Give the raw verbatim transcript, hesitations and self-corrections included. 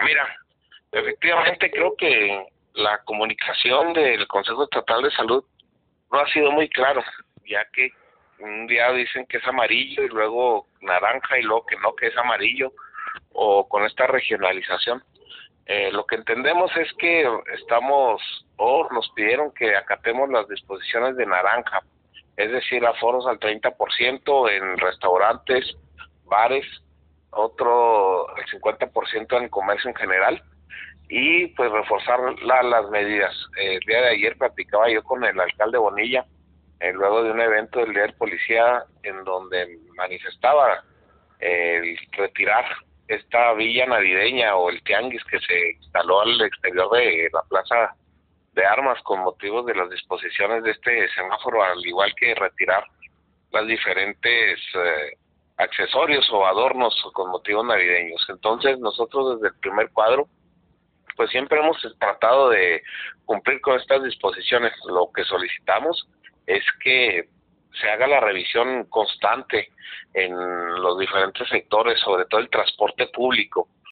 Mira, efectivamente creo que la comunicación del Consejo Estatal de Salud no ha sido muy claro, ya que un día dicen que es amarillo y luego naranja y luego que no, que es amarillo, o con esta regionalización. Eh, lo que entendemos es que estamos, o nos pidieron que acatemos las disposiciones de naranja, es decir, aforos al treinta por ciento en restaurantes, bares, otro el cincuenta por ciento en comercio en general, y pues reforzar la, las medidas. Eh, el día de ayer platicaba yo con el alcalde Bonilla, eh, luego de un evento del Día del Policía, en donde manifestaba eh, el retirar esta villa navideña o el tianguis que se instaló al exterior de la plaza de armas con motivos de las disposiciones de este semáforo, al igual que retirar las diferentes eh, accesorios o adornos con motivos navideños. Entonces nosotros desde el primer cuadro pues siempre hemos tratado de cumplir con estas disposiciones. Lo que solicitamos es que se haga la revisión constante en los diferentes sectores, sobre todo el transporte público,